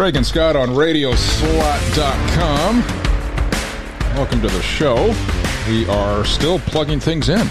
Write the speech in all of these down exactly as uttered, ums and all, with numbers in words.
Drake and Scott on radio slot dot com. Welcome to the show. We are still plugging things in.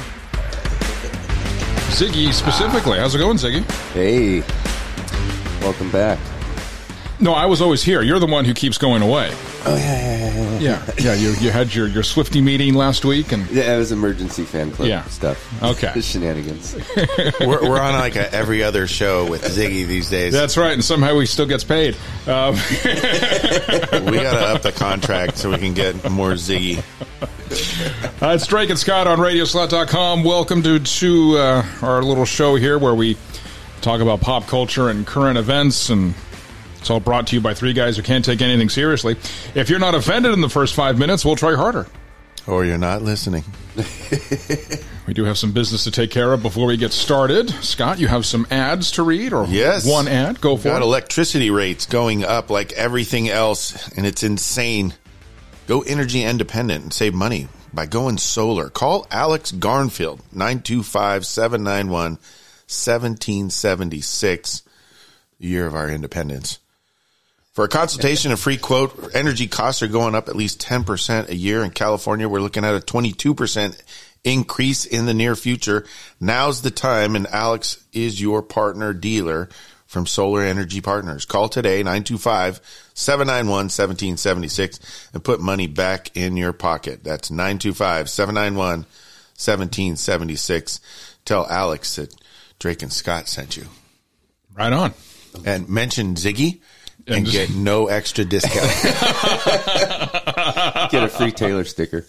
Ziggy specifically. How's it going, Ziggy? Hey. Welcome back. No, I was always here. You're the one who keeps going away. Oh, yeah, yeah, yeah. Yeah, yeah, yeah you, you had your, your Swifty meeting last week. and Yeah, it was emergency fan club yeah. stuff. Okay. Shenanigans. we're, we're on like a every other show with Ziggy these days. That's right, and somehow he still gets paid. Um. We got to up the contract so we can get more Ziggy. Uh, it's Drake and Scott on radio slot dot com. Welcome to, to uh, our little show here where we talk about pop culture and current events, and it's all brought to you by three guys who can't take anything seriously. If you're not offended in the first five minutes, we'll try harder. Or you're not listening. We do have some business to take care of before we get started. Scott, you have some ads to read, or yes. one ad? Go for Got it. Electricity rates going up like everything else, and it's insane. Go energy independent and save money by going solar. Call Alex Garnfield, nine two five, seven nine one, one seven seven six, the year of our independence. For a consultation, a free quote, energy costs are going up at least ten percent a year. In California, we're looking at a twenty-two percent increase in the near future. Now's the time, and Alex is your partner dealer from Solar Energy Partners. Call today, nine two five, seven nine one, one seven seven six, and put money back in your pocket. That's nine two five, seven nine one, one seven seven six. Tell Alex that Drake and Scott sent you. Right on. And mention Ziggy. And, and just, get no extra discount. Get a free Taylor sticker.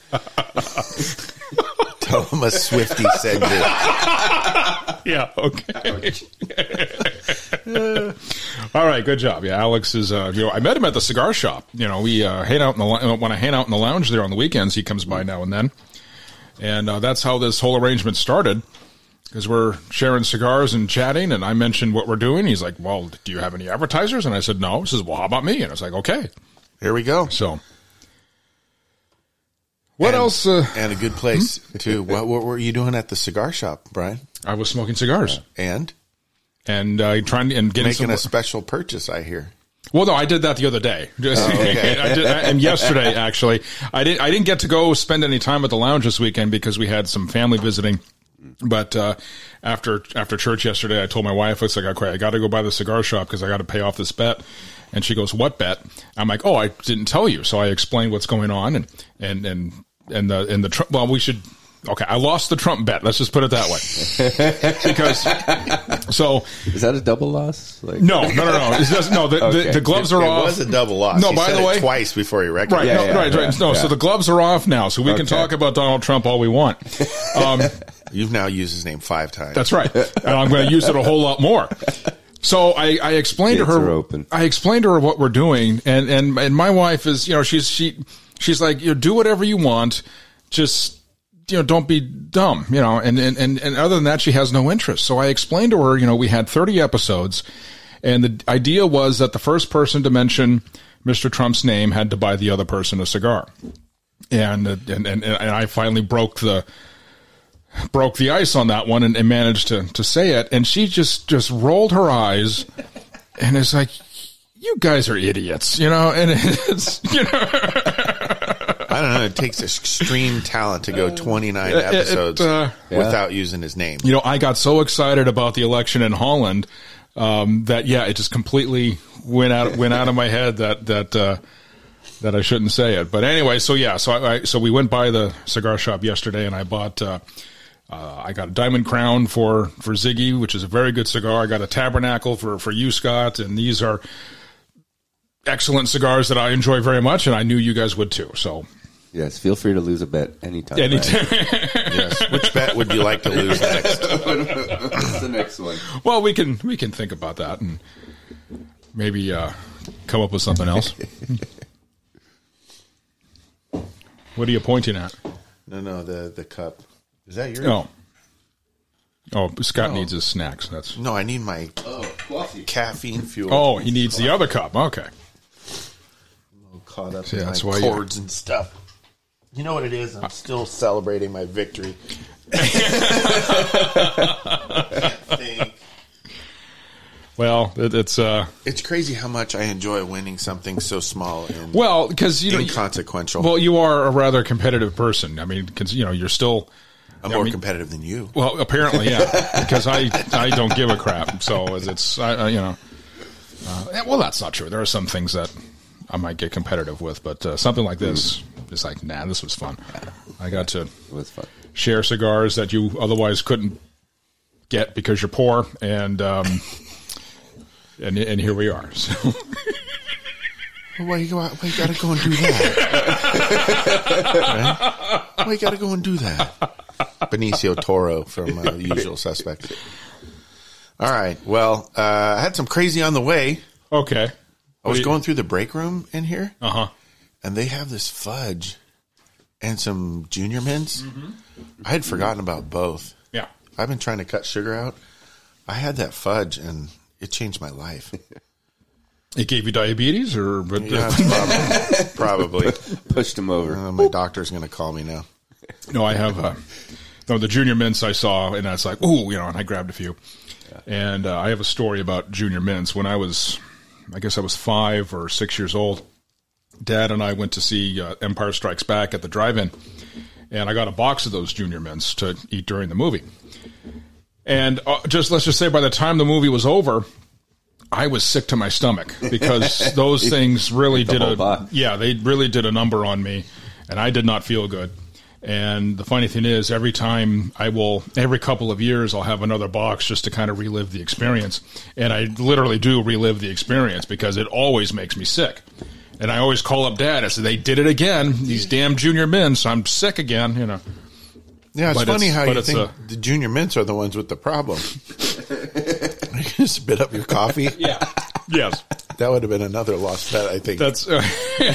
Tell him a Swifty sent you. Yeah, okay. All right, good job. Yeah, Alex is, uh, you know, I met him at the cigar shop. You know, we uh, hang out in the, when I hang out in the lounge there on the weekends, he comes by now and then. And uh, that's how this whole arrangement started. Because we're sharing cigars and chatting, and I mentioned what we're doing. He's like, well, do you have any advertisers? And I said, no. He says, well, how about me? And I was like, okay. Here we go. So, what and, else? Uh, and a good place, too. What, what were you doing at the cigar shop, Brian? I was smoking cigars. Yeah. And? And uh, trying to, and getting Making some, a special purchase, I hear. Well, no, I did that the other day. Just, oh, okay. I did, and yesterday, actually. I didn't, I didn't get to go spend any time at the lounge this weekend because we had some family visiting. But uh, after after church yesterday, I told my wife, it's like, okay, I got to go by the cigar shop because I got to pay off this bet. And she goes, what bet? I'm like, oh, I didn't tell you. So I explained what's going on. And and and, and the, and the Trump, well, we should, okay, I lost the Trump bet. Let's just put it that way. Because, so. Is that a double loss? Like, no, no, no, no. It's just, no, the, okay. the, the gloves are it, off. It was a double loss. No, he by said the way. It twice before he recognized right, it. no, yeah, right, yeah, right. No, yeah. so the gloves are off now. So we okay. can talk about Donald Trump all we want. Um, You've now used his name five times. That's right. And I'm going to use it a whole lot more. So I, I explained Gates to her, open. I explained to her what we're doing. And, and, and my wife is, you know, she's, she, she's like, you know, do whatever you want. Just, you know, don't be dumb, you know, and, and, and, and other than that, she has no interest. So I explained to her, you know, we had thirty episodes, and the idea was that the first person to mention Mister Trump's name had to buy the other person a cigar. And, and, and, and I finally broke the, broke the ice on that one and, and managed to, to say it. And she just, just rolled her eyes and is like, you guys are idiots, you know, and it's, you know, I don't know. It takes extreme talent to go twenty-nine episodes it, uh, without yeah. using his name. You know, I got so excited about the election in Holland um, that, yeah, it just completely went out went out of my head that that uh, that I shouldn't say it. But anyway, so yeah, so I, I so we went by the cigar shop yesterday, and I bought. Uh, uh, I got a Diamond Crown for for Ziggy, which is a very good cigar. I got a Tabernacle for for you, Scott, and these are excellent cigars that I enjoy very much, and I knew you guys would too. So. Yes, feel free to lose a bet anytime. Anytime. Yes. Which bet would you like to lose next? What's the next one? Well, we can we can think about that and maybe uh, come up with something else. What are you pointing at? No, no, the the cup. Is that yours? Oh, oh, Scott no. needs his snacks. That's no, I need my oh, coffee. caffeine fuel. Oh, he needs the other cup. Okay. I'm all caught up See, in that's my why cords you... and stuff. You know what it is? I'm still celebrating my victory. I think. Well, it, it's uh, It's crazy how much I enjoy winning something so small and well because you know inconsequential. well you are a rather competitive person. I mean, because you know you're still. I'm I more mean, competitive than you. Well, apparently, yeah, because I I don't give a crap. So it's I, I, you know, uh, well that's not true. There are some things that I might get competitive with, but uh, something like this is like, nah, this was fun. I got to It was fun. share cigars that you otherwise couldn't get because you're poor, and um, and and here we are. So. Well, why you go out? Why you gotta go and do that? Right? Why you gotta go and do that? Benicio Toro from uh, The Usual Suspects. All right. Well, uh, I had some crazy on the way. Okay. I was going through the break room in here, Uh huh. and they have this fudge and some Junior Mints. Mm-hmm. I had forgotten about both. Yeah. I've been trying to cut sugar out. I had that fudge, and it changed my life. It gave you diabetes, or but, Yeah, probably. probably. Pushed him over. Uh, my doctor's going to call me now. no, I have. Uh, no, the Junior Mints I saw, and I was like, ooh, you know, and I grabbed a few. Yeah. And uh, I have a story about Junior Mints. When I was, I guess I was five or six years old, Dad and I went to see uh, Empire Strikes Back at the drive-in, and I got a box of those Junior Mints to eat during the movie. And uh, just let's just say, by the time the movie was over, I was sick to my stomach because those things really did a box. yeah, they really did a number on me, and I did not feel good. And the funny thing is, every time I will, every couple of years, I'll have another box just to kind of relive the experience. And I literally do relive the experience because it always makes me sick. And I always call up Dad. I say, they did it again. These damn Junior Mints. I'm sick again, you know. Yeah, it's But funny it's- how but you it's think a- the Junior Mints are the ones with the problem. You spit up your coffee. Yeah. Yes. That would have been another lost bet, I think. That's. Uh,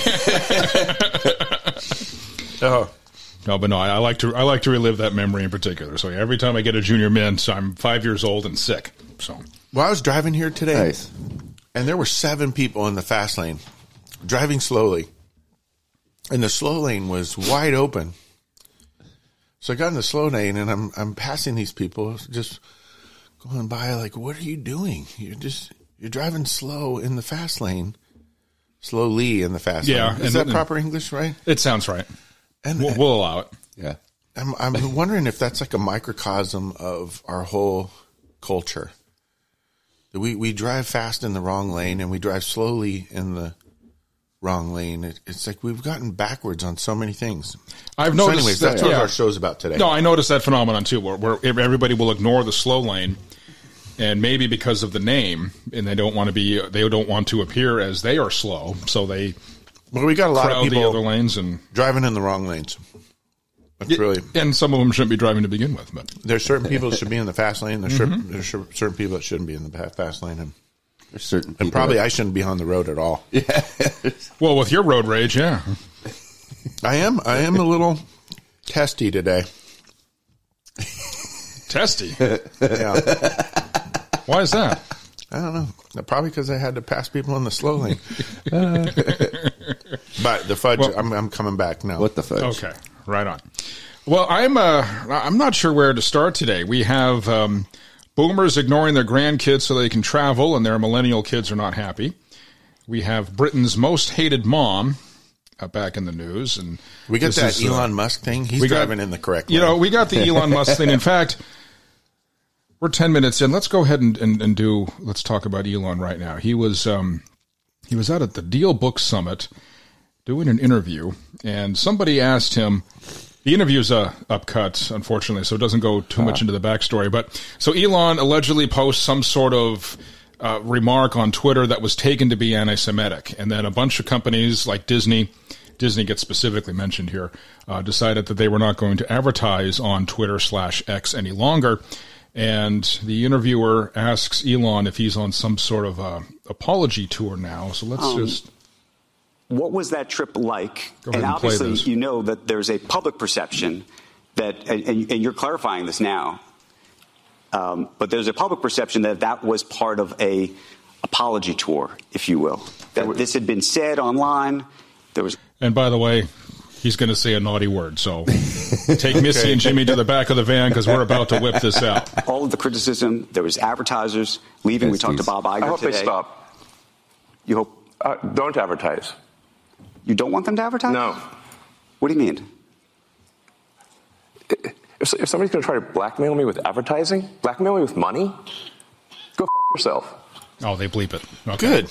oh. No, but no, I, I like to I like to relive that memory in particular. So every time I get a Junior Mint, I'm five years old and sick. So Well, I was driving here today, Nice. and there were seven people in the fast lane, driving slowly, and the slow lane was wide open. So I got in the slow lane, and I'm I'm passing these people, just going by, like, what are you doing? You're just you're driving slow in the fast lane, slowly in the fast Yeah, lane. Is and- that and- proper English, right? it sounds right. And We'll, we'll allow it. Yeah. I'm I'm wondering if that's like a microcosm of our whole culture. We we drive fast in the wrong lane, and we drive slowly in the wrong lane. It, it's like we've gotten backwards on so many things. I've So noticed anyways, that. that's what yeah. our show's about today. No, I noticed that phenomenon too, where, where everybody will ignore the slow lane, and maybe because of the name, and they don't want to be, they don't want to appear as they are slow, so they Well, we got a lot of crowd the other people lanes, and driving in the wrong lanes. That's really. and some of them shouldn't be driving to begin with. But There's certain people that should be in the fast lane. There's, Mm-hmm. certain, there's cer- certain people that shouldn't be in the pa- fast lane, and, There's certain people and probably that- I shouldn't be on the road at all. well, with your road rage, yeah, I am. I am a little testy today. testy. Yeah. Why is that? I don't know. Probably because I had to pass people in the slow lane. But the fudge, Well- I'm, I'm coming back now. What the fudge? Okay, right on. Well, I'm uh, I'm not sure where to start today. We have um, boomers ignoring their grandkids so they can travel, and their millennial kids are not happy. We have Britain's most hated mom uh, back in the news, and We got this that is, uh, Elon Musk thing. He's we got- driving in the correct You lane. know, we got the Elon Musk thing. In fact, we're ten minutes in. Let's go ahead and, and, and do. Let's talk about Elon right now. He was um, he was out at the Deal Book Summit doing an interview, and somebody asked him. The interview's uh, upcut, unfortunately, so it doesn't go too much into the backstory. But so Elon allegedly posts some sort of uh, remark on Twitter that was taken to be anti-Semitic, and then a bunch of companies like Disney, Disney gets specifically mentioned here, uh, decided that they were not going to advertise on Twitter slash X any longer. And the interviewer asks Elon if he's on some sort of uh, apology tour now. So let's Um, just. What was that trip like? Go ahead and and play obviously, this. you know that there's a public perception that, and, and you're clarifying this now, um, but there's a public perception that that was part of a apology tour, if you will. That this had been said online. There was. And by the way, he's going to say a naughty word, so Take Missy okay. and Jimmy to the back of the van because we're about to whip this out. All of the criticism, there was advertisers leaving. We talked to Bob Iger I hope today. they stop. You hope? Uh, don't advertise. You don't want them to advertise? No. What do you mean? If, if somebody's going to try to blackmail me with advertising, blackmail me with money, go f*** yourself. Oh, they bleep it. Okay. Good.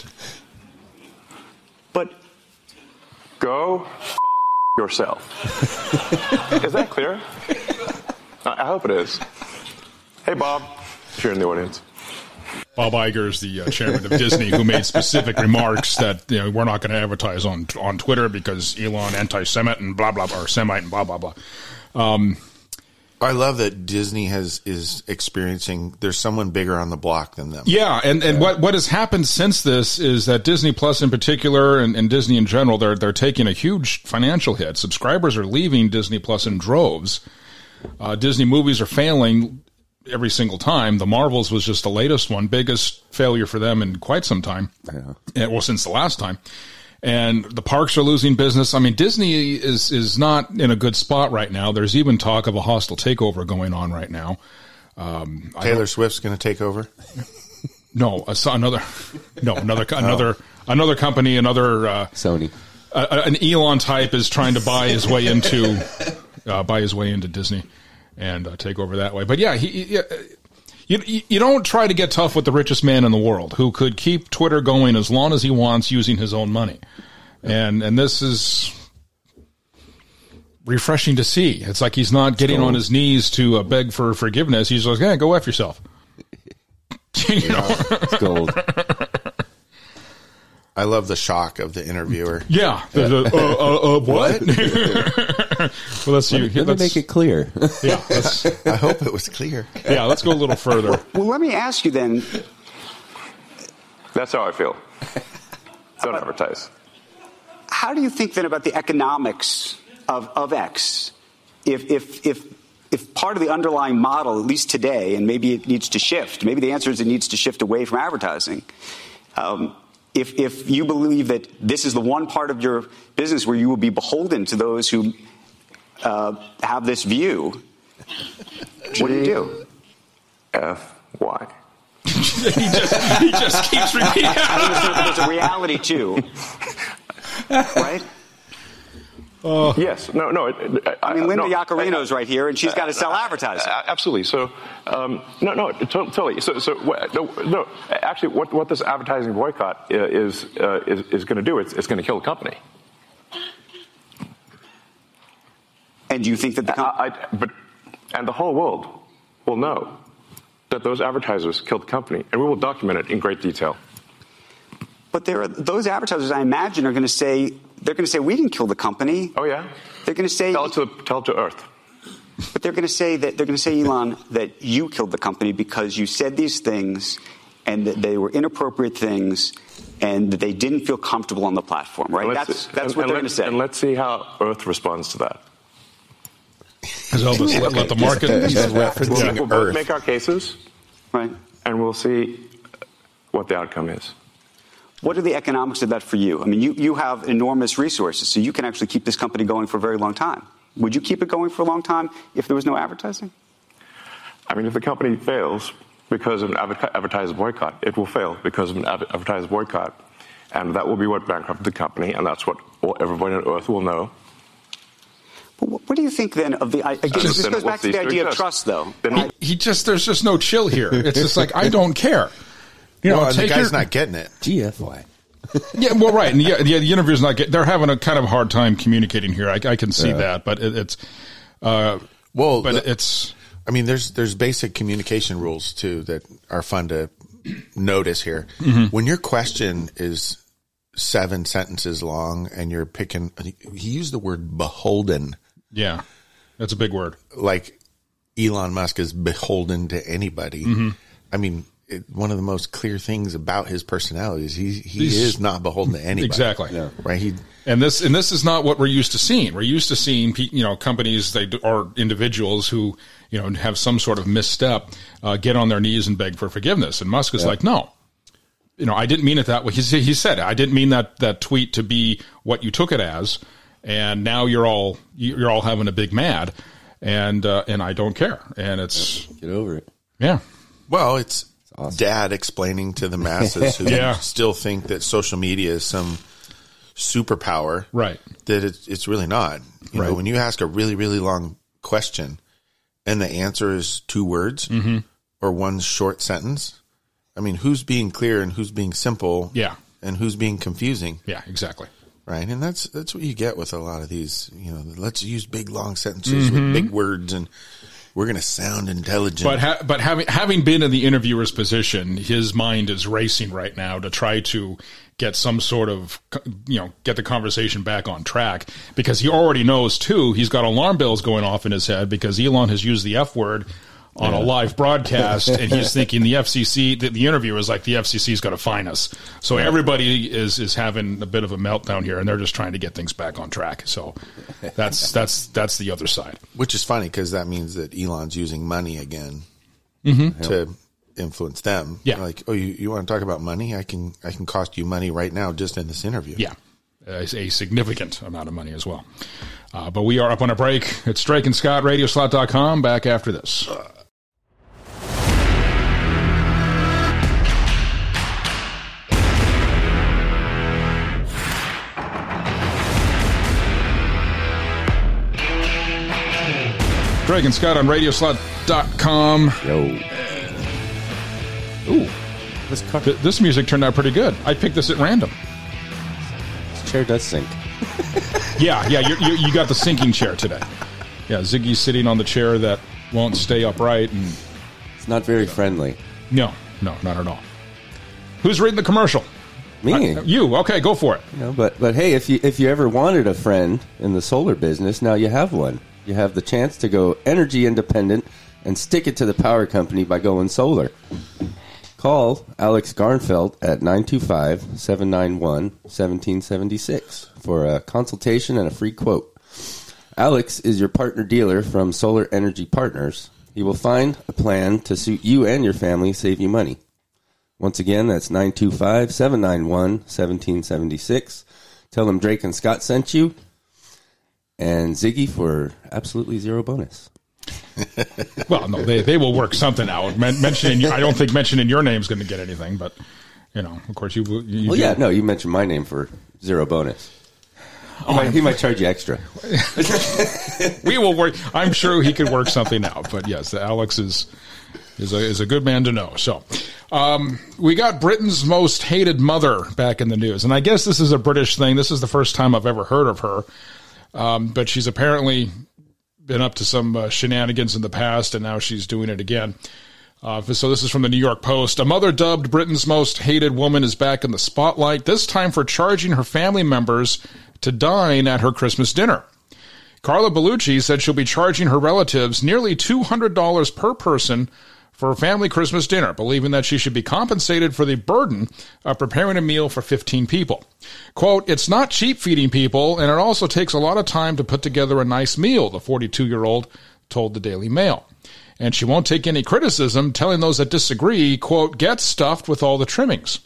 But go f*** yourself. Is that clear? I hope it is. Hey, Bob, if you're in the audience. Bob Iger is the uh, chairman of Disney, who made specific remarks that you know we're not going to advertise on on Twitter because Elon anti-Semite and blah blah blah or Semite and blah blah blah. Um, I love that Disney has is experiencing. There's someone bigger on the block than them. Yeah, and, and yeah. what what has happened since this is that Disney Plus in particular and, and Disney in general, they're they're taking a huge financial hit. Subscribers are leaving Disney Plus in droves. Uh, Disney movies are failing every single time. The Marvels was just the latest one, biggest failure for them in quite some time. Yeah. Well, since the last time. And the parks are losing business. I mean, Disney is is not in a good spot right now. There's even talk of a hostile takeover going on right now. Um, Taylor Swift's going to take over? No, I saw another. No, another another oh. another company, another uh, Sony. Uh, an Elon type is trying to buy his way into uh, buy his way into Disney and uh, take over that way. But yeah, he, he, you you don't try to get tough with the richest man in the world who could keep Twitter going as long as he wants using his own money. And and this is refreshing to see. It's like he's not getting on his knees to uh, beg for forgiveness. He's like, "Yeah, go F yourself." You know? It's gold. I love the shock of the interviewer. Yeah. The, the, uh, uh, uh, what? Well, let's see. Let, let let's, me make it clear. Yeah. Let's, I hope it was clear. Yeah. Let's go a little further. Well, well let me ask you then. That's how I feel. Don't about, advertise. How do you think then about the economics of, of X? If, if, if, if part of the underlying model, at least today, and maybe it needs to shift, maybe the answer is it needs to shift away from advertising. Um, If, if you believe that this is the one part of your business where you will be beholden to those who uh, have this view, what do you do? F Y. he, just, he just keeps repeating. I understand that there's a reality too, right? Uh, yes. No, no. It, it, I mean, Linda no, Yaccarino's right here, and she's got to sell advertising. Absolutely. So, um, no, no, totally. So, so no, no. Actually, what, what this advertising boycott is uh, is, is going to do, it's, it's going to kill the company. And do you think that the com- I, I, but and the whole world will know that those advertisers killed the company, and we will document it in great detail. But there are those advertisers, I imagine, are going to say they're going to say we didn't kill the company. Oh yeah, they're going to say tell it to tell it to Earth. But they're going to say that they're going to say, Elon, that you killed the company because you said these things, and that they were inappropriate things, and that they didn't feel comfortable on the platform. Right? That's that's and, what and they're going to say. And let's see how Earth responds to that. Elvis, let, let the market we'll, we'll both make our cases, right? And we'll see what the outcome is. What are the economics of that for you? I mean, you, you have enormous resources, so you can actually keep this company going for a very long time. Would you keep it going for a long time if there was no advertising? I mean, if the company fails because of an advertiser boycott, it will fail because of an advertiser boycott. And that will be what bankrupted the company, and that's what everybody on Earth will know. But what do you think then of the? I, again, this goes back to the idea of trust, though. He, he just there's just no chill here. It's just like I don't care. You know, well, the guy's your, not getting it. G F Y. Yeah, well, right, and yeah, yeah, the interview's not get. They're having a kind of hard time communicating here. I, I can see yeah. that, but it, it's uh, well, but the, it's. I mean, there's there's basic communication rules too that are fun to notice here. Mm-hmm. When your question is seven sentences long and you're picking, he used the word beholden. Yeah, that's a big word. Like Elon Musk is beholden to anybody. Mm-hmm. I mean, it, one of the most clear things about his personality is he he He's, is not beholden to anybody. Exactly. Yeah. Right. He and this and this is not what we're used to seeing. We're used to seeing you know companies they or individuals who you know have some sort of misstep uh, get on their knees and beg for forgiveness. And Musk is yeah. like, no. You know, I didn't mean it that way. He, he said, I didn't mean that, that tweet to be what you took it as. And now you're all, you're all having a big mad. and uh, and I don't care. And it's Get over it. yeah, Well, it's awesome. dad explaining to the masses who Yeah. still think that social media is some superpower, right. that it's, it's really not. You know, Right. when you ask a really, really long question and the answer is two words Mm-hmm. or one short sentence, I mean, who's being clear and who's being simple Yeah, and who's being confusing, yeah, exactly. right? And that's that's what you get with a lot of these, you know, let's use big, long sentences with big words and we're going to sound intelligent. But ha- but having having been in the interviewer's position, his mind is racing right now to try to get some sort of, you know, get the conversation back on track, because he already knows too. He's got alarm bells going off in his head because Elon has used the F word on a live broadcast, and he's thinking the F C C, the, the interviewer is like, the F C C is going to fine us. So everybody is is having a bit of a meltdown here, and they're just trying to get things back on track. So that's that's that's the other side. Which is funny because that means that Elon's using money again to influence them. Yeah. Like, oh, you, you want to talk about money? I can I can cost you money right now just in this interview. Yeah, a, a significant amount of money as well. Uh, but we are up on a break. It's Drake and Scott, radio slot dot com. Back after this. Drake and Scott on radio slot dot com. Yo. Ooh, This, car- th- this music turned out pretty good. I picked this at random. this chair does sink. Yeah, yeah, you, you, you got the sinking chair today. Yeah, Ziggy's sitting on the chair that won't stay upright, and It's not very friendly. no, no, not at all. Who's reading the commercial? Me. Uh, you. Okay, go for it. You know, but but hey, if you if you ever wanted a friend in the solar business, now you have one. You have the chance to go energy independent and stick it to the power company by going solar. Call Alex Garnfeld at nine two five, seven nine one, one seven seven six for a consultation and a free quote. Alex is your partner dealer from Solar Energy Partners. He will find a plan to suit you and your family, save you money. Once again, that's nine two five, seven nine one, one seven seven six. Tell them Drake and Scott sent you. And Ziggy for absolutely zero bonus. Well, no, they, they will work something out. Men- mentioning, your- I don't think mentioning your name is going to get anything, but you know, of course, you. you Well, do- yeah, no, you mentioned my name for zero bonus. He, might, he might charge you extra. we will work. I'm sure he could work something out. But yes, Alex is is a is a good man to know. So, um, we got Britain's most hated mother back in the news, and I guess this is a British thing. This is the first time I've ever heard of her, um, but she's apparently been up to some uh, shenanigans in the past, and now she's doing it again. Uh, so this is from the New York Post. A mother dubbed Britain's most hated woman is back in the spotlight, this time for charging her family members to dine at her Christmas dinner. Carla Bellucci said she'll be charging her relatives nearly two hundred dollars per person for a family Christmas dinner, believing that she should be compensated for the burden of preparing a meal for fifteen people. Quote, "It's not cheap feeding people, and it also takes a lot of time to put together a nice meal," the forty-two-year-old told the Daily Mail. And she won't take any criticism, telling those that disagree, quote, "Get stuffed with all the trimmings."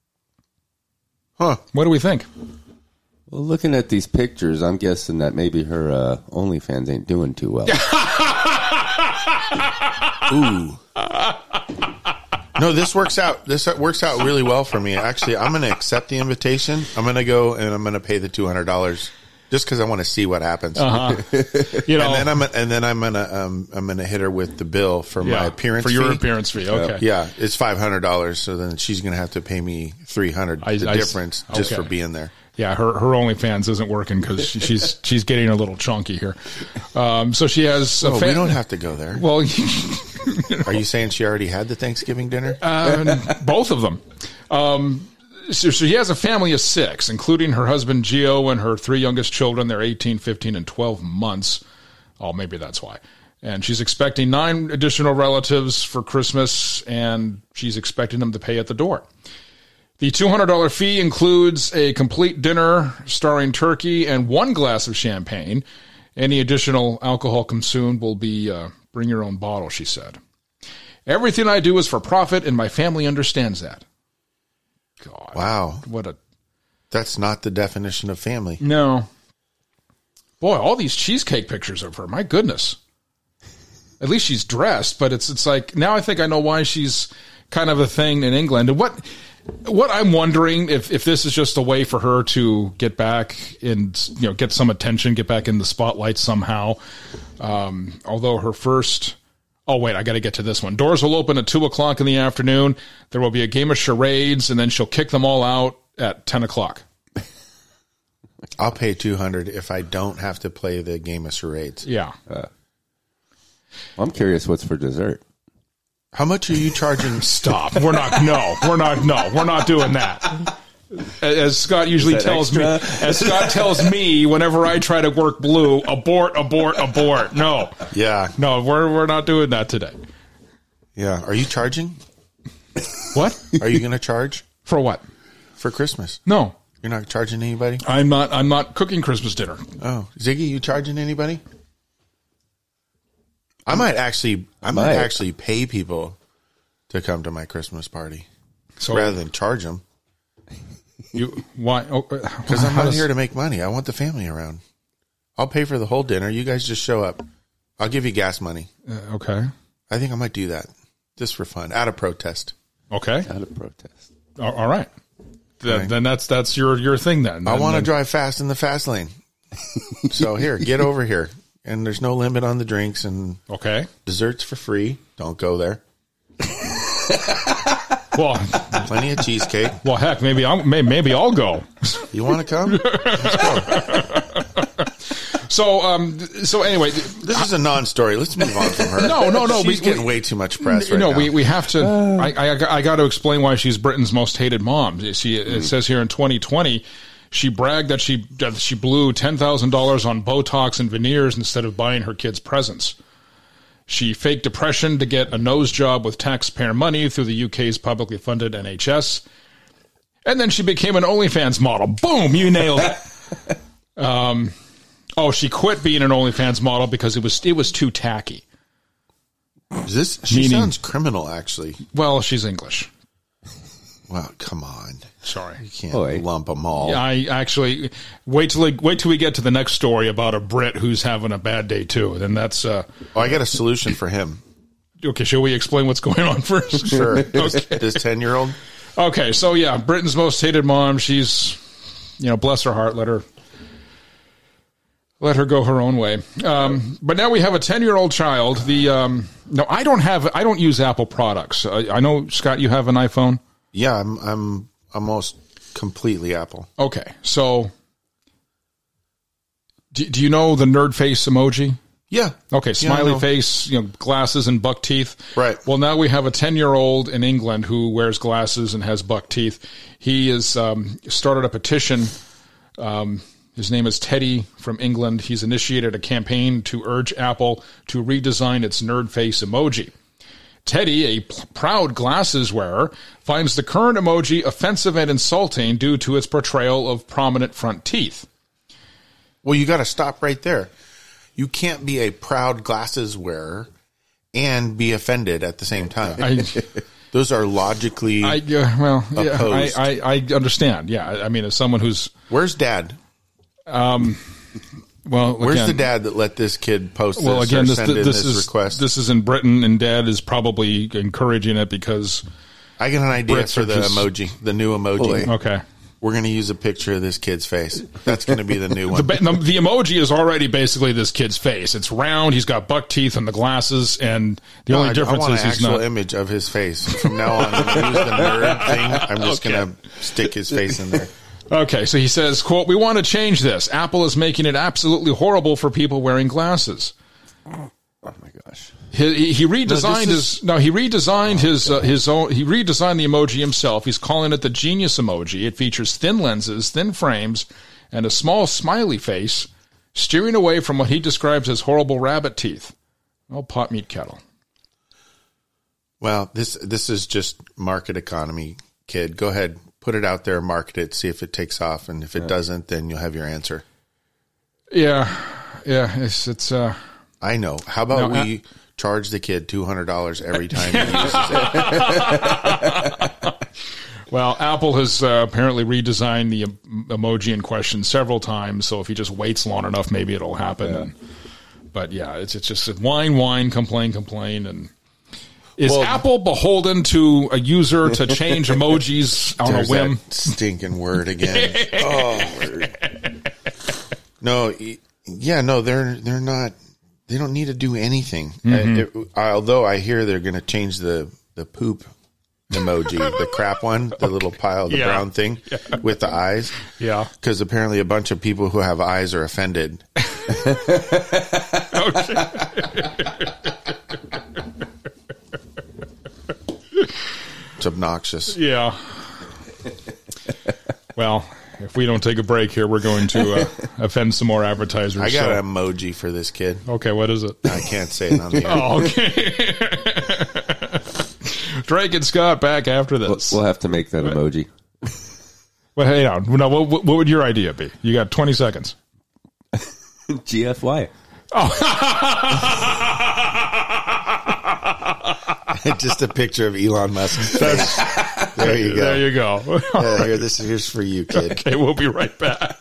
Huh. What do we think? Well, looking at these pictures, I'm guessing that maybe her uh, OnlyFans ain't doing too well. Ooh. No, this works out. This works out really well for me. Actually, I'm going to accept the invitation. I'm going to go and I'm going to pay the two hundred dollars just because I want to see what happens. Uh-huh. You know, and then I'm and then I'm gonna um, I'm gonna hit her with the bill for yeah, my appearance for your fee. appearance fee. Okay. Yeah, it's five hundred dollars. So then she's gonna have to pay me three hundred. I- The I- difference just okay. for being there. Yeah, her her OnlyFans isn't working because she, she's she's getting a little chunky here. Um, so she has. A Oh, fa- we don't have to go there. Well, Are you saying she already had the Thanksgiving dinner? um, both of them. Um, so she has a family of six, including her husband Gio and her three youngest children. They're eighteen, fifteen, and twelve months. Oh, maybe that's why. And she's expecting nine additional relatives for Christmas, and she's expecting them to pay at the door. The two hundred dollars fee includes a complete dinner starring turkey and one glass of champagne. Any additional alcohol consumed will be uh, bring your own bottle, she said. "Everything I do is for profit, and my family understands that." God. Wow, What a... that's not the definition of family. No. Boy, all these cheesecake pictures of her. My goodness. At least she's dressed, but it's it's like now I think I know why she's kind of a thing in England. And what what I'm wondering if if this is just a way for her to get back and you know get some attention, get back in the spotlight somehow. Um, although her first. Oh, wait, I got to get to this one. Doors will open at two o'clock in the afternoon. There will be a game of charades, and then she'll kick them all out at ten o'clock. I'll pay two hundred dollars if I don't have to play the game of charades. Yeah. Uh, I'm curious what's for dessert. How much are you charging? Stop. We're not, no, we're not, no, we're not doing that. As Scott usually tells me, as Scott tells me whenever I try to work blue, abort, abort, abort. No. Yeah. No, we're we're not doing that today. Yeah. Are you charging? What? Are you going to charge? For what? For Christmas. No. You're not charging anybody? I'm not I'm not cooking Christmas dinner. Oh. Ziggy, you charging anybody? I might actually I might, might. actually pay people to come to my Christmas party So rather than charge them. You why? Because I'm not here to make money. I want the family around. I'll pay for the whole dinner. You guys just show up. I'll give you gas money. Uh, okay. I think I might do that just for fun, out of protest. Okay. Out of protest. All, all right. Then, Right. then that's that's your your thing then. I Then- want to then- drive fast in the fast lane. So here, get over here. And there's no limit on the drinks and Okay. desserts for free. Don't go there. Well, Plenty of cheesecake. well, heck, maybe I'll maybe, maybe I'll go. You want to come? So, um, so anyway, This is a non-story. Let's move on from her. No, no, no, She's we- getting we- way too much press right no, now. we we have to. I, I I got to explain why she's Britain's most hated mom. You see, it says here in twenty twenty, she bragged that she that she blew ten thousand dollars on Botox and veneers instead of buying her kids presents. She faked depression to get a nose job with taxpayer money through the U K's publicly funded N H S. And then she became an OnlyFans model. Boom, you nailed it. um, oh, she quit being an OnlyFans model because it was it was too tacky. Is this? She Meaning- sounds criminal, actually. Well, she's English. Well, come on. Sorry. You can't Boy. lump them all. I actually wait till wait till we get to the next story about a Brit who's having a bad day too. Then that's uh, Oh, I got a solution for him. okay. Shall we explain what's going on first? Sure. Okay. This ten-year-old? Okay. So yeah, Britain's most hated mom. She's, you know, bless her heart. Let her let her go her own way. Um, but now we have a ten-year-old child. The um, no, I don't have. I don't use Apple products. I, I know, Scott, you have an iPhone. Yeah, I'm I'm almost completely Apple. Okay. So do, do you know the nerd face emoji? Yeah. Okay, Yeah, I smiley know. face, you know, glasses and buck teeth. Right. Well, now we have a ten-year-old in England who wears glasses and has buck teeth. He has um, started a petition. Um, his name is Teddy from England. He's initiated a campaign to urge Apple to redesign its nerd face emoji. Teddy, a p- proud glasses wearer, finds the current emoji offensive and insulting due to its portrayal of prominent front teeth. Well, you got to stop right there. You can't be a proud glasses wearer and be offended at the same time. I, Those are logically. I uh, well, yeah, I, Opposed. I I understand. Yeah, I mean, as someone who's Where's Dad? well, Where's again, the dad that let this kid post well, this again, or this send in this this, is request? this is in Britain, and Dad is probably encouraging it because I got an idea Brits for are the just- emoji, the new emoji. Boy. okay, We're going to use a picture of this kid's face. That's going to be the new the, one. ba- the the emoji is already basically this kid's face. It's round. He's got buck teeth and the glasses, and the No, only I, difference I want is an he's actual not. image of his face. From now on, when I use the nerd thing, I'm just Okay. going to stick his face in there. Okay, so he says, "quote We want to change this. Apple is making it absolutely horrible for people wearing glasses." Oh my gosh. He, he redesigned No, this his no. He redesigned his uh, his own. He redesigned the emoji himself. He's calling it the Genius emoji. It features thin lenses, thin frames, and a small smiley face, steering away from what he describes as horrible rabbit teeth. Oh, pot meat kettle. Well, this this is just market economy, kid. Go ahead, put it out there, market it, see if it takes off, and if it doesn't, then you'll have your answer. Yeah, yeah. It's it's. Uh, I know. How about No, we charge the kid two hundred dollars every time he uses it? well, Apple has uh, apparently redesigned the em- emoji in question several times. So if he just waits long enough, maybe it'll happen. And, but yeah, it's it's just whine, whine, complain, complain, and is Well, Apple beholden to a user to change emojis on a There's whim? that stinking word again. Oh, word. No, y- yeah, no, they're they're not. They don't need to do anything. Mm-hmm. Uh, it- although I hear they're going to change the the poop emoji, the crap one, the little pile, the Yeah. brown thing with the eyes. Yeah. Because apparently a bunch of people who have eyes are offended. It's obnoxious. Yeah. Well, if we don't take a break here, we're going to uh, offend some more advertisers. I got so- an emoji for this kid. Okay, what is it? I can't say it on the air. Oh, okay. Drake and Scott back after We'll, this. we'll have to make that emoji. Well, hey, now, now what, what would your idea be? You got twenty seconds. G F Y. Just a picture of Elon Musk's face. There you go. There you go. Yeah, here, this is here's for you, kid. Okay, we'll be right back.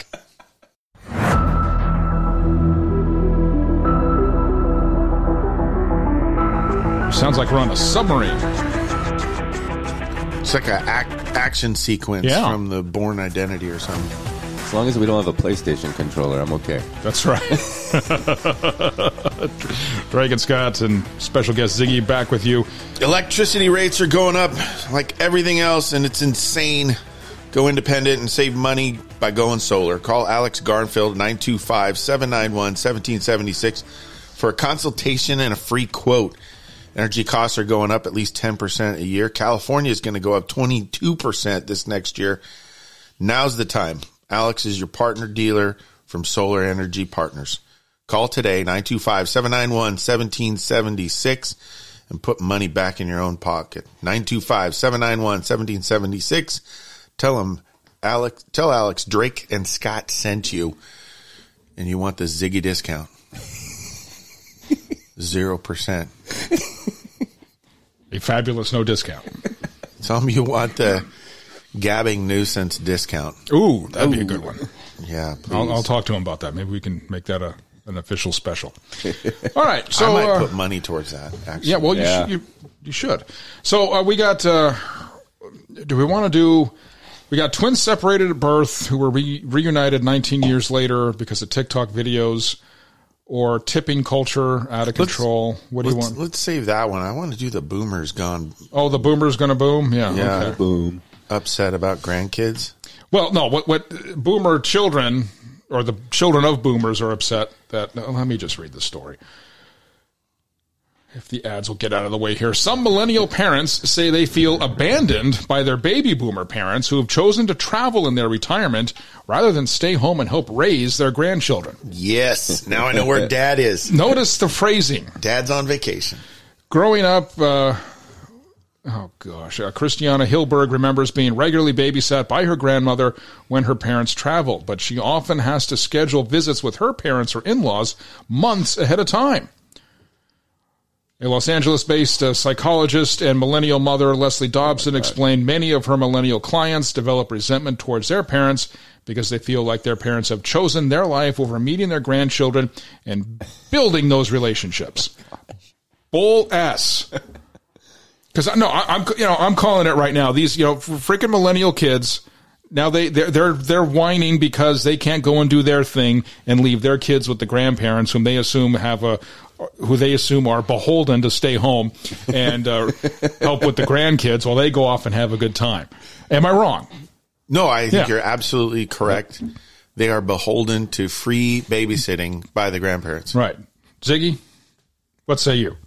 Sounds like we're on a submarine. It's like an ac- action sequence Yeah. from the Bourne Identity or something. As long as we don't have a PlayStation controller, I'm okay. That's right. Drake and Scott and special guest Ziggy back with you. Electricity rates are going up like everything else, and it's insane. Go independent and save money by going solar. Call Alex Garnfield, nine two five, seven nine one, one seven seven six for a consultation and a free quote. Energy costs are going up at least ten percent a year. California is going to go up twenty-two percent this next year. Now's the time. Alex is your partner dealer from Solar Energy Partners. Call today, nine two five, seven nine one, one seven seven six, and put money back in your own pocket. nine two five, seven nine one, one seven seven six. Tell him, Alex, tell Alex Drake and Scott sent you, and you want the Ziggy discount. Zero percent. A fabulous no discount. Tell him you want the gabbing nuisance discount. Ooh, that'd be a good one. Yeah, please. I'll, I'll talk to him about that. Maybe we can make that a an official special. All right. So I might uh, put money towards that, actually. yeah, well, you, Yeah. Should, you you should. So uh, we got. Uh, do we want to do? We got twins separated at birth who were re- reunited nineteen years later because of TikTok videos, or tipping culture out of control. What do you let's, want? let's save that one. I want to do the boomers gone Oh, the boomer's going to boom. Yeah. Yeah. Okay. Boom. upset about grandkids. Well, no. What what boomer children or the children of boomers are upset that. No, let me just read the story. If the ads will get out of the way here. Some millennial parents say they feel abandoned by their baby boomer parents who have chosen to travel in their retirement rather than stay home and help raise their grandchildren. Yes. Now I know where dad is. Notice the phrasing. Dad's on vacation. Growing up, uh, oh gosh, uh, Christiana Hilberg remembers being regularly babysat by her grandmother when her parents traveled, but she often has to schedule visits with her parents or in-laws months ahead of time. A Los Angeles-based uh, psychologist and millennial mother, Leslie Dobson, explained many of her millennial clients develop resentment towards their parents because they feel like their parents have chosen their life over meeting their grandchildren and building those relationships. Bull ass. Because no, I, I'm you know I'm calling it right now. These you know freaking millennial kids. Now they they're they're they're whining because they can't go and do their thing and leave their kids with the grandparents whom they assume have a who they assume are beholden to stay home and uh, help with the grandkids while they go off and have a good time. Am I wrong? No, I think Yeah. you're absolutely correct. They are beholden to free babysitting by the grandparents. Right, Ziggy. What say you?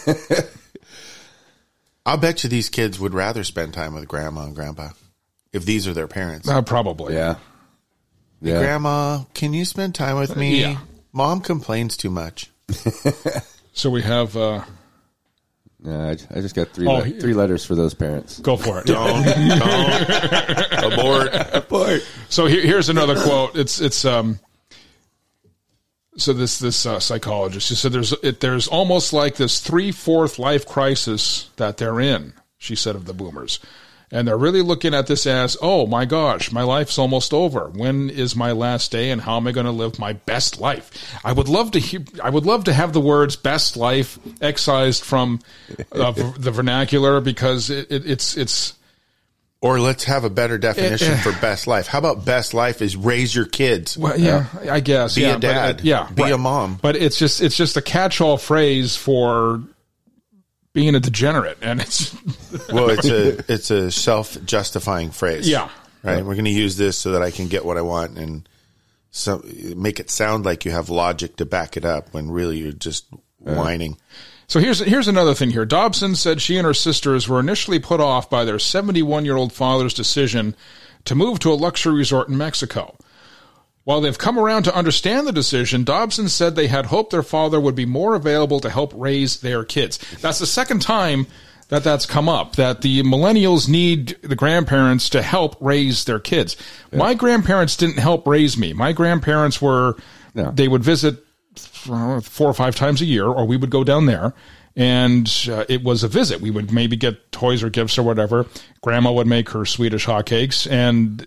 I'll bet you these kids would rather spend time with grandma and grandpa if these are their parents. Uh, probably. Yeah. Yeah. Grandma, can you spend time with me? Yeah. Mom complains too much. So we have. Uh, Nah, I, I just got three Oh, le- he- three letters for those parents. go for it. Don't, don't. Abort. Boy. So here, here's another quote. It's it's um. So this this uh, psychologist, she said, "There's it, there's almost like this three fourth life crisis that they're in." She said of the boomers, And they're really looking at this as, oh my gosh, my life's almost over. When is my last day, and how am I going to live my best life? I would love to hear, I would love to have the words "best life" excised from uh, the vernacular, because it, it, it's it's. Or let's have a better definition uh, for best life. How about best life is raise your kids? Well, yeah, yeah. I guess. Be yeah, a dad. But, uh, yeah, be right. a mom. But it's just it's just a catch-all phrase for being a degenerate, and it's well, it's a it's a self-justifying phrase. Yeah, right. We're going to use this so that I can get what I want, and so make it sound like you have logic to back it up, when really you're just whining. So here's here's another thing here. Dobson said she and her sisters were initially put off by their seventy-one-year-old father's decision to move to a luxury resort in Mexico. While they've come around to understand the decision, Dobson said they had hoped their father would be more available to help raise their kids. That's the second time that that's come up, that the millennials need the grandparents to help raise their kids. Yeah. My grandparents didn't help raise me. My grandparents were, no. they would visit four or five times a year, or we would go down there, and uh, it was a visit. We would maybe get toys or gifts or whatever. Grandma would make her Swedish hotcakes, and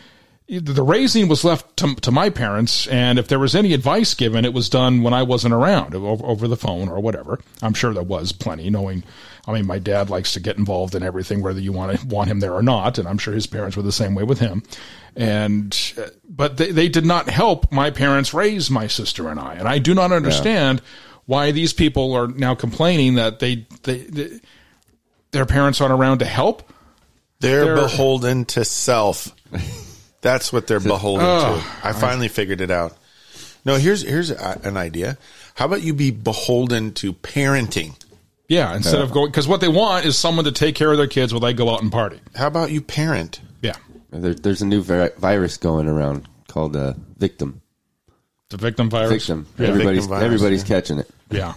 the raising was left to, to my parents, and if there was any advice given, it was done when I wasn't around, over, over the phone or whatever. I'm sure there was plenty, knowing, I mean, my dad likes to get involved in everything, whether you want to want him there or not, and I'm sure his parents were the same way with him. And uh, but they, they did not help my parents raise my sister and I, and I do not understand yeah. why these people are now complaining that they, they, they their parents aren't around to help. They're, They're beholden to self. That's what they're beholden oh, to. I finally I, figured it out. No, here's here's a, an idea. How about you be beholden to parenting? Yeah, instead yeah. of going, because what they want is someone to take care of their kids while they go out and party. How about you parent? Yeah. There, there's a new vi- virus going around called uh, Victim. The victim virus? Victim. Yeah. Everybody's, victim virus, everybody's yeah. catching it. Yeah.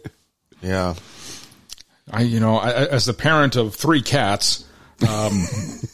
yeah. I, you know, I, as the parent of three cats, um,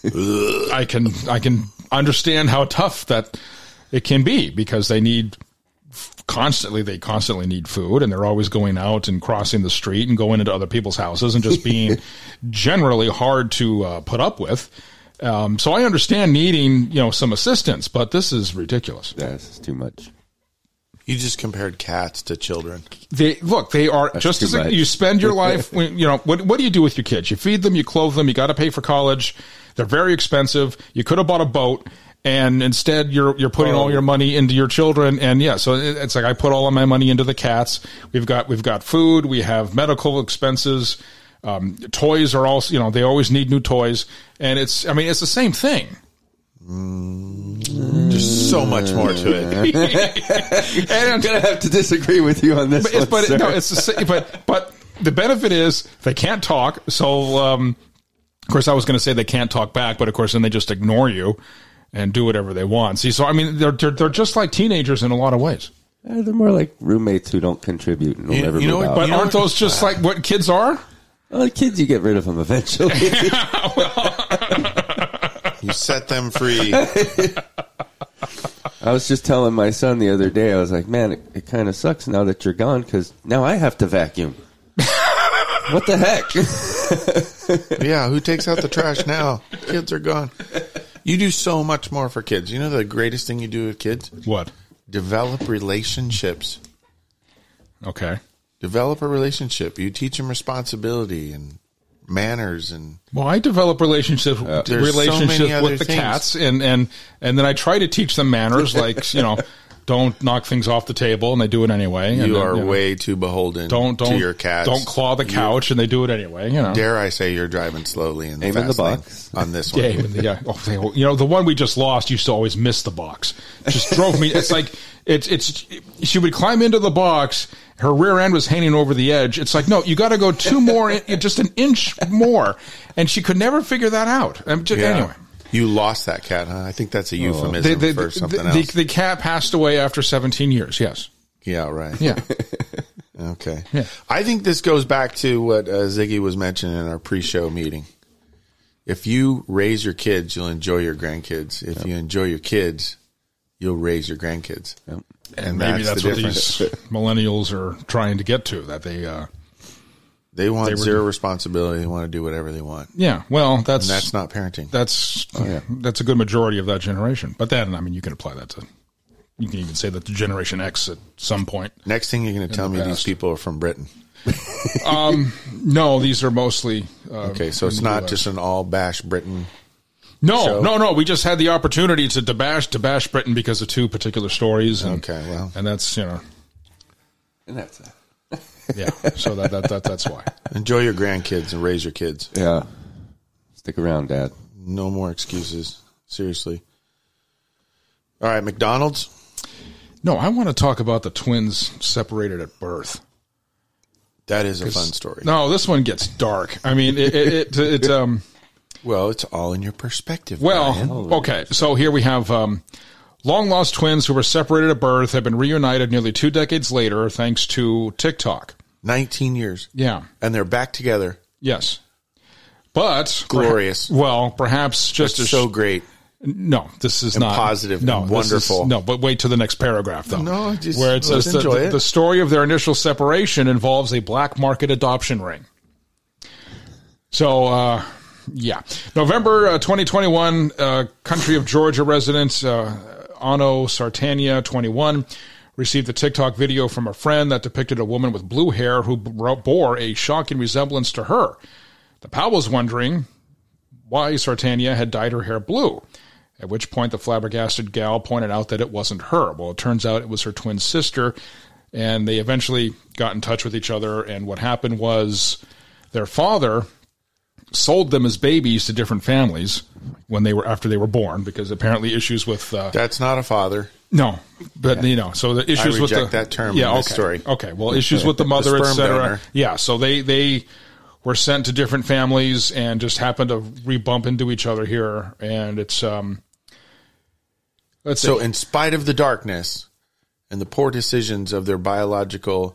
I can I can understand how tough that it can be, because they need constantly they constantly need food, and they're always going out and crossing the street and going into other people's houses and just being generally hard to uh, put up with. Um, so I understand needing, you know, some assistance, but this is ridiculous. Yeah, this is too much. You just compared cats to children. They look, they are That's just as a, you spend your life, when, you know, what, what do you do with your kids? You feed them, you clothe them, you got to pay for college. They're very expensive. You could have bought a boat, and instead you're, you're putting oh. all your money into your children. And yeah, so it's like I put all of my money into the cats. We've got, we've got food. We have medical expenses. Um, toys are also, you know, they always need new toys. And it's, I mean, it's the same thing. Mm, there's so much more to it. And I'm going to have to disagree with you on this but one, it's, but, sir. No, it's the same, but, but the benefit is they can't talk. So, um, of course, I was going to say they can't talk back, but of course, then they just ignore you and do whatever they want. See, so, I mean, they're, they're, they're just like teenagers in a lot of ways. Uh, they're more like roommates who don't contribute and will you, never you know move what, out. But you aren't those just like what kids are? Well, the kids, you get rid of them eventually. You set them free. I was just telling my son the other day, I was like, man, it, it kind of sucks now that you're gone, because now I have to vacuum. What the heck? Yeah, who takes out the trash now? Kids are gone. You do so much more for kids. You know the greatest thing you do with kids? What? Develop relationships. Okay. Develop a relationship. You teach them responsibility and manners, and well, I develop relationships uh, relationships so with the things. cats, and and and then I try to teach them manners, like, you know, don't knock things off the table, and they do it anyway. You and then, are you know, way too beholden don't, don't, to your cats. Don't claw the couch, you, and they do it anyway. You know, dare I say you're driving slowly in the aim fast in the box lane on this one? Yeah, the, yeah. Oh, you know, the one we just lost used to always miss the box. Just drove me. It's like it's it's. She would climb into the box. Her rear end was hanging over the edge. It's like, no, you got to go two more, just an inch more, and she could never figure that out. Just, yeah. Anyway. You lost that cat, huh? I think that's a euphemism the, the, for something the, else. The, the cat passed away after seventeen years, yes. Yeah, right. Yeah. Okay. Yeah. I think this goes back to what uh, Ziggy was mentioning in our pre-show meeting. If you raise your kids, you'll enjoy your grandkids. If yep. you enjoy your kids, you'll raise your grandkids. Yep. And, and maybe that's, that's the what these millennials are trying to get to, that they uh, They want They were- zero responsibility. They want to do whatever they want. Yeah, well, that's And that's not parenting. that's Oh, yeah. that's a good majority of that generation. But then, I mean, you can apply that to. You can even say that to Generation X at some point. Next thing you're going to tell the me these past. people are from Britain. No, these are mostly. Uh, Okay, so in it's the not U S. just an all bash Britain. No, show? no, no. We just had the opportunity to, to bash to bash Britain because of two particular stories. And, Okay, well. and that's you know, And that's it. yeah. So that, that that that's why. Enjoy your grandkids and raise your kids. Yeah. Stick around, Dad. No more excuses. Seriously. All right, McDonald's. No, I want to talk about the twins separated at birth. That is a fun story. No, this one gets dark. I mean, it, it, it, it's um. Well, it's all in your perspective. Well, Brian. okay. So here we have um, long lost twins who were separated at birth have been reunited nearly two decades later thanks to TikTok. nineteen years. Yeah. And they're back together. Yes. But Glorious. perha- well, perhaps just It's as so great. no, this is and not positive No, and this is- wonderful. no, but wait to the next paragraph though. No, just- where it let's says the, enjoy the, it. the story of their initial separation involves a black market adoption ring. So, uh, yeah, November uh, twenty twenty-one, uh, country of Georgia resident uh, Ano Sartania, twenty-one, received a TikTok video from a friend that depicted a woman with blue hair who b- bore a shocking resemblance to her. The pal was wondering why Sartania had dyed her hair blue, at which point the flabbergasted gal pointed out that it wasn't her. Well, it turns out it was her twin sister, and they eventually got in touch with each other, and what happened was their father sold them as babies to different families when they were after they were born, because apparently issues with uh, That's not a father. no, but you know, so the issues I with the reject that term Yeah, in this okay, story. okay. Well, issues with the mother, sperm et cetera. donor. Yeah, so they they were sent to different families and just happened to re-bump into each other here, and it's um. Let's So, see. in spite of the darkness and the poor decisions of their biological,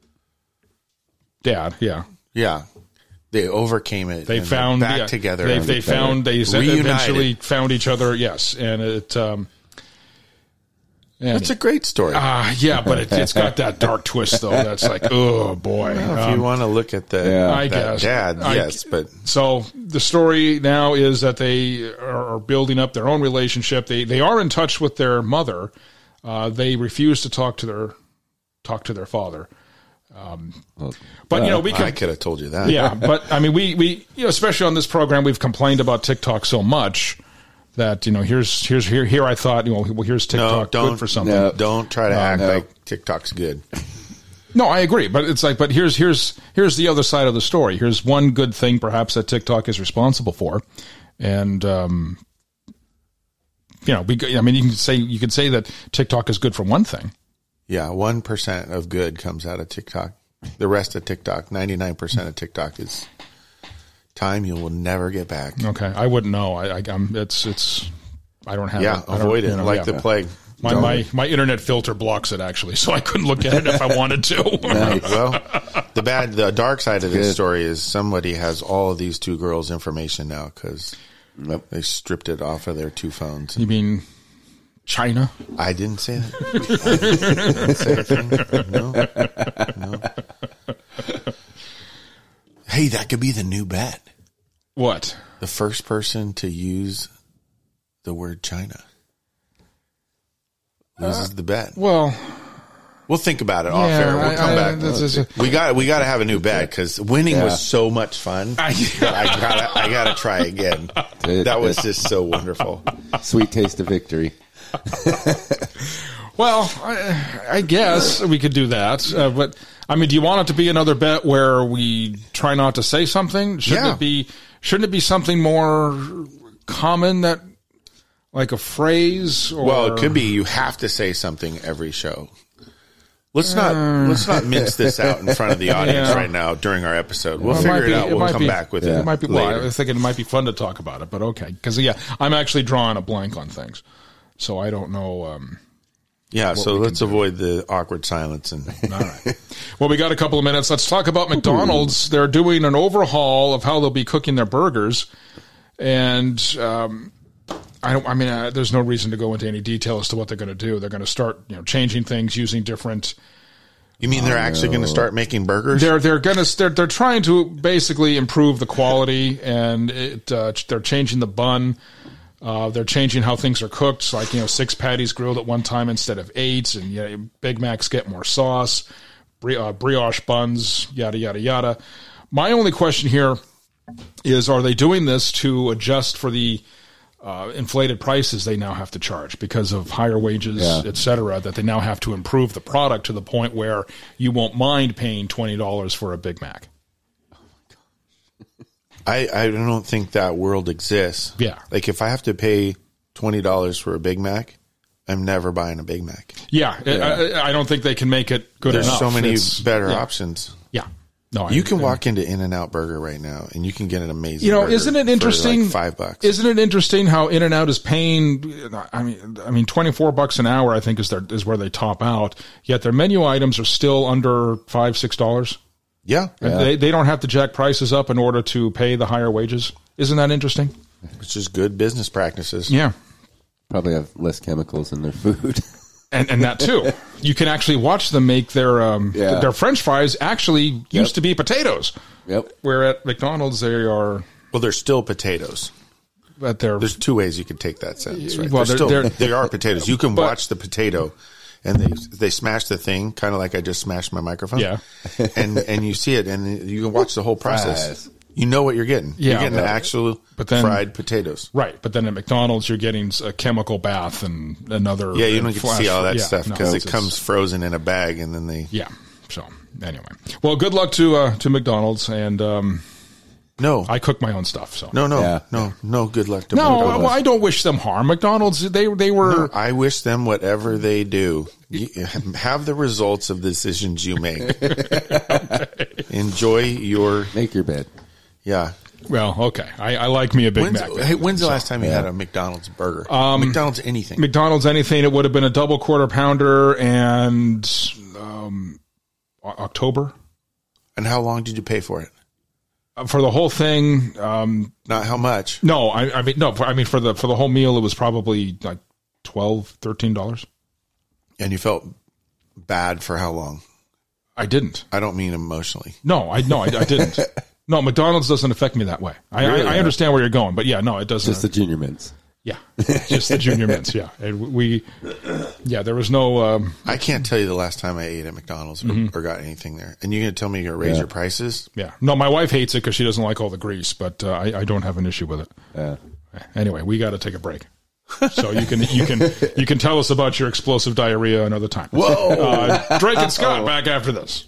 Dad, yeah, yeah, they overcame it. they and found they're back yeah, together. They and they found they reunited. eventually found each other. Yes, and it. Um, and That's a great story. Ah, yeah, but it, it's got that dark twist though. That's like, oh boy. if Um, you want to look at the Yeah. I that guess. dad, I- yes, but So the story now is that they are building up their own relationship. They they are in touch with their mother. Uh, they refuse to talk to their talk to their father. Um, but you know we I can. could have told you that. Yeah, but I mean we we you know especially on this program we've complained about TikTok so much that you know here's here's here here I thought you know well here's No, TikTok don't good for something. No. Don't try to act no. like TikTok's good. No, I agree, but it's like, but here's here's here's the other side of the story. Here's one good thing, perhaps, that TikTok is responsible for, and um, you know, we, I mean, you can say you could say that TikTok is good for one thing. Yeah, one percent of good comes out of TikTok. The rest of TikTok, ninety nine percent of TikTok is time you will never get back. Okay, I wouldn't know. I, I I'm it's it's I don't have. Yeah, it. I don't- avoid it you know, like yeah. the plague. My, Don't. my my internet filter blocks it actually, so I couldn't look at it if I wanted to. Nice. Well, the bad, the dark side of this Good. story is somebody has all of these two girls' information now because Yep. they stripped it off of their two phones. You mean China? I didn't say that. I didn't say a thing. No, no. Hey, that could be the new bet. What? The first person to use the word China loses the bet. Well, We'll think about it off yeah, air. We'll I- come I- back. this is a- we got we got to have a new bet because winning Yeah. was so much fun. I- that I gotta I gotta try again. That was just so wonderful. Sweet taste of victory. Well, I, I guess we could do that, uh, but I mean, do you want it to be another bet where we try not to say something? Shouldn't Yeah. it be? Shouldn't it be something more common that, like a phrase? Or, Well, it could be you have to say something every show. Let's not let's not mince this out in front of the audience Yeah. right now during our episode. We'll Well, it figure might it be- out. it We'll might come be- back with It it. might be. Well, I later. was thinking it might be fun to talk about it, but okay, because yeah, I'm actually drawing a blank on things, so I don't know. Um, Yeah, so we let's avoid the awkward silence and All right. Well, we got a couple of minutes. Let's talk about McDonald's. They're doing an overhaul of how they'll be cooking their burgers, and um, I don't. I mean, uh, there's no reason to go into any detail as to what they're going to do. They're going to start, you know, changing things, using different You mean they're actually going to start making burgers? They're they're going to they're they're trying to basically improve the quality, and it uh, they're changing the bun. Uh, they're changing how things are cooked. Like, you know, six patties grilled at one time instead of eight, and you know, Big Macs get more sauce, bri- uh, brioche buns, yada yada yada. My only question here is: are they doing this to adjust for the Uh, inflated prices they now have to charge because of higher wages, Yeah. et cetera, that they now have to improve the product to the point where you won't mind paying twenty dollars for a Big Mac? I, I don't think that world exists. Yeah. Like if I have to pay twenty dollars for a Big Mac, I'm never buying a Big Mac. Yeah, I, I don't think they can make it good There's enough. so many It's- better yeah. options. Yeah. No, You I, can I- walk into In-N-Out Burger right now, and you can get an amazing. You know, burger isn't it for, interesting? like five bucks. Isn't it interesting how In-N-Out is paying? I mean, I mean, twenty-four bucks an hour. I think is their is where they top out. Yet their menu items are still under five, six dollars. Yeah, They they don't have to jack prices up in order to pay the higher wages. Isn't that interesting? it's just good business practices. Yeah. Probably have less chemicals in their food. And and that too. You can actually watch them make their um Yeah. their French fries actually used to be potatoes. Yep. Where at McDonald's they are Well, they're still potatoes. at their There's two ways you could take that sentence. Right? Well, they're they're- still, they're- they are potatoes. You can But- watch the potato, and they they smash the thing, kind of like I just smashed my microphone. Yeah. and and you see it, and you can watch the whole process. Fries. You know what you're getting. Yeah, you're getting but- the actual but then- fried potatoes. right, but then at McDonald's you're getting a chemical bath and another Yeah, you don't get to flash- see all that yeah, stuff no, because it's- it comes frozen in a bag, and then they Yeah. So anyway, well, good luck to uh, to McDonald's, and um, no, I cook my own stuff. So no, no, Yeah. no, no. Good luck to no, McDonald's. well, I don't wish them harm. McDonald's, they they were. I wish them whatever they do. You- Have the results of the decisions you make. Enjoy your Make your bed. yeah. Well, okay. I, I like me a Big When's, Mac. hey, when's the So, last time you had a McDonald's burger? Um, McDonald's anything. McDonald's anything, it would have been a double quarter pounder and um, O- October. And how long did you pay for it? Uh, For the whole thing, um, Not how much. no, I, I mean, no, for, I mean, for the, for the whole meal, it was probably like twelve, thirteen dollars. And you felt bad for how long? I didn't. I don't mean emotionally. No, I, no, I, I didn't. No, McDonald's doesn't affect me that way. I, Really? I, I understand where you're going, but yeah, no, it doesn't. Just the junior mints. yeah, just the junior mints. Yeah. And we, yeah, there was no, um, I can't tell you the last time I ate at McDonald's or, Mm-hmm. or got anything there. And you're going to tell me you're going to raise Yeah. your prices? yeah, no, my wife hates it because she doesn't like all the grease, but uh, I, I don't have an issue with it. Yeah. Anyway, we got to take a break. So you can you can you can tell us about your explosive diarrhea another time. Whoa. Uh, Drake and Scott back after this.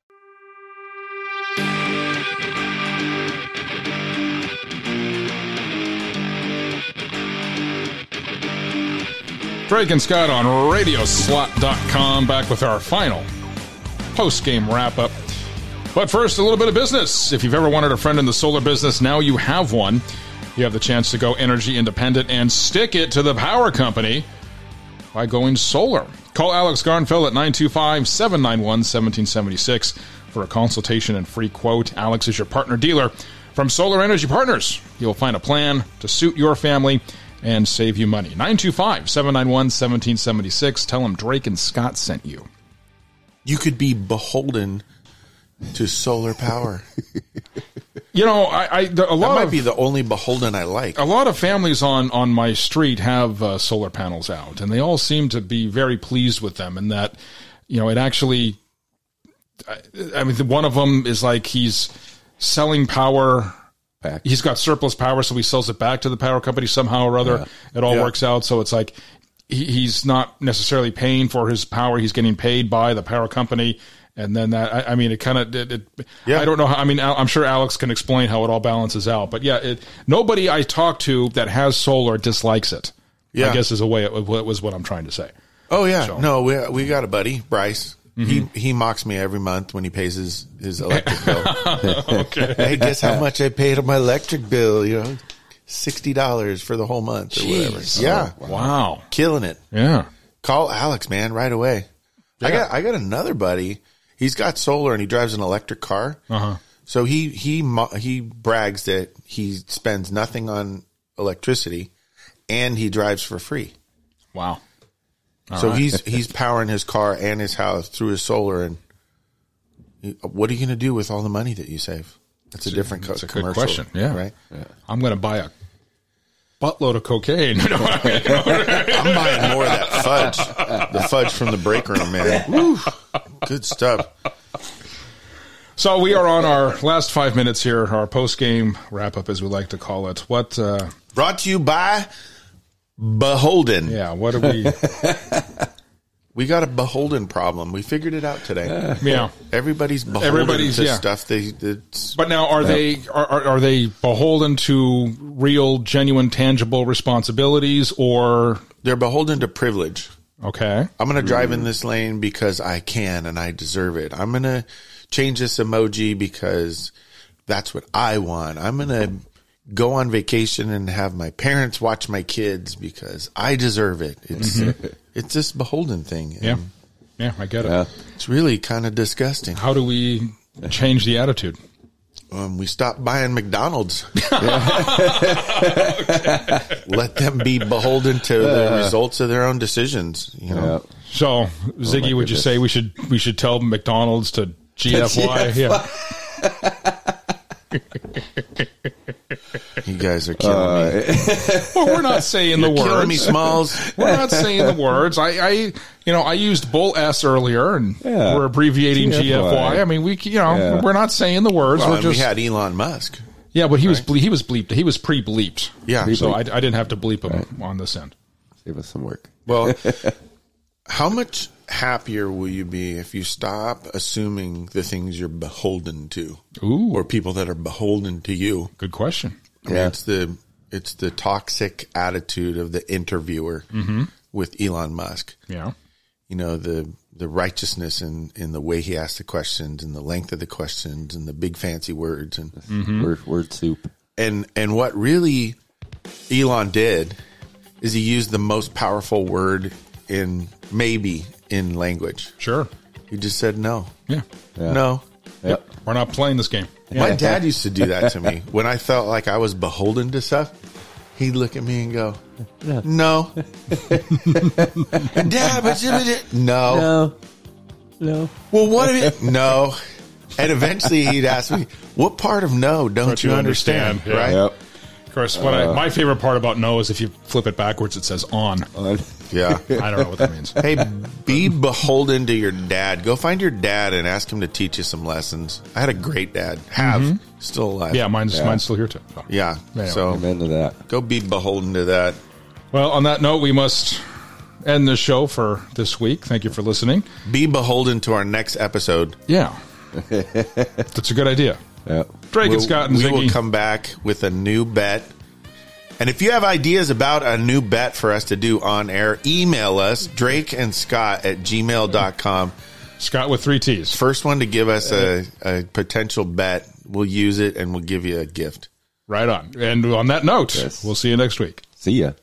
Drake and Scott on radio slot dot com, back with our final post-game wrap-up. But first, a little bit of business. If you've ever wanted a friend in the solar business, now you have one. You have the chance to go energy independent and stick it to the power company by going solar. Call Alex Garnfeld at nine two five, seven nine one, one seven seven six for a consultation and free quote. Alex is your partner dealer from Solar Energy Partners. You'll find a plan to suit your family and save you money. nine two five, seven nine one, one seven seven six. Tell them Drake and Scott sent you. You could be beholden to solar power. You know, I, I a That lot might of be the only beholden I like. a lot of families on on my street have uh, solar panels out, and they all seem to be very pleased with them. And that, you know, it actually, I, I mean, one of them is like he's selling power. Back. He's got surplus power, so he sells it back to the power company somehow or other. It all Yeah. works out. So it's like he, he's not necessarily paying for his power; he's getting paid by the power company. And then that, I, I mean, it kind of, it, it, Yeah. I don't know how, I mean, Al- I'm sure Alex can explain how it all balances out. But yeah, it, nobody I talk to that has solar dislikes it. Yeah. I guess is a way, it, it was what I'm trying to say. Oh yeah, So- no, we we got a buddy, Bryce. He he mocks me every month when he pays his his electric bill. Okay. Hey, guess how much I paid on my electric bill? You know, sixty dollars for the whole month or whatever. Jeez. Yeah, Wow. killing it. Yeah. Call Alex, man, right away. I Yeah. got I got another buddy. He's got solar and he drives an electric car. Uh-huh. So he he mo- he brags that he spends nothing on electricity, and he drives for free. Wow. so he's he's powering his car and his house through his solar, and what are you going to do with all the money that you save? That's a different co- That's a good commercial. question. Yeah. Right. Yeah. I'm going to buy a buttload of cocaine. I'm buying more of that fudge. The fudge from the break room, man. Woo. Good stuff. So we are on our last five minutes here, our post-game wrap-up, as we like to call it. What? Uh, Brought to you by Beholden. yeah, what do we... We got a beholden problem. We figured it out today. Yeah. Everybody's beholden Everybody's, to yeah. stuff. They, it's, But now, are they are, are are they beholden to real, genuine, tangible responsibilities, or... they're beholden to privilege. Okay. I'm going to drive in this lane because I can and I deserve it. I'm going to change this emoji because that's what I want. I'm going to go on vacation and have my parents watch my kids because I deserve it. It's it's this beholden thing. Yeah. Yeah, I get it. Yeah. It's really kind of disgusting. How do we change the attitude? Um, we stop buying McDonald's. Let them be beholden to the results of their own decisions. You know, Yeah. So, Ziggy, would you goodness. say we should we should tell McDonald's to G F Y? Yeah. you guys are killing me. Well, we're not saying the Killing words. me, Smalls. We're not saying the words. I, I, you know, I used bull S earlier, and Yeah. we're abbreviating G F Y. G F Y. I mean, we, you know, Yeah. we're not saying the words. Well, we're and just we had Elon Musk. yeah, but he was ble- he was bleeped. He was pre-bleeped. Yeah. So I, I didn't have to bleep him on this end. Save us some work. Well, how much happier will you be if you stop assuming the things you're beholden to, Ooh, or people that are beholden to you? good question. I mean, Yeah. it's the it's the toxic attitude of the interviewer with Elon Musk. Yeah, You know, the the righteousness in, in the way he asks the questions and the length of the questions and the big fancy words and Word, word soup. and and what really Elon did is he used the most powerful word in maybe in language. sure. He just said no. Yeah, Yeah. No. Yep. we're not playing this game. My dad used to do that to me when I felt like I was beholden to stuff. He'd look at me and go, "No, Dad, but you- no, No. No. Well, what if it? No." And eventually he'd ask me, "What part of no don't, Don't you you understand?" understand? Yeah. Right? Yep. Of course, what I, my favorite part about no is if you flip it backwards, it says on. On. Yeah. I don't know what that means. Hey, be beholden to your dad. Go find your dad and ask him to teach you some lessons. I had a great dad. Have still alive. Yeah, mine's Yeah. mine's still here too. So. Yeah. Yeah. So Amen to that. go be beholden to that. Well, on that note, we must end the show for this week. Thank you for listening. Be beholden to our next episode. Yeah, that's a good idea. Yep. Drake We'll- and Scott and we will Ziggy. come back with a new bet. And if you have ideas about a new bet for us to do on air, email us, Drake and Scott at gmail dot com. Scott with three T's. First one to give us a, a potential bet, we'll use it and we'll give you a gift. Right on. And on that note, Yes. we'll see you next week. See ya.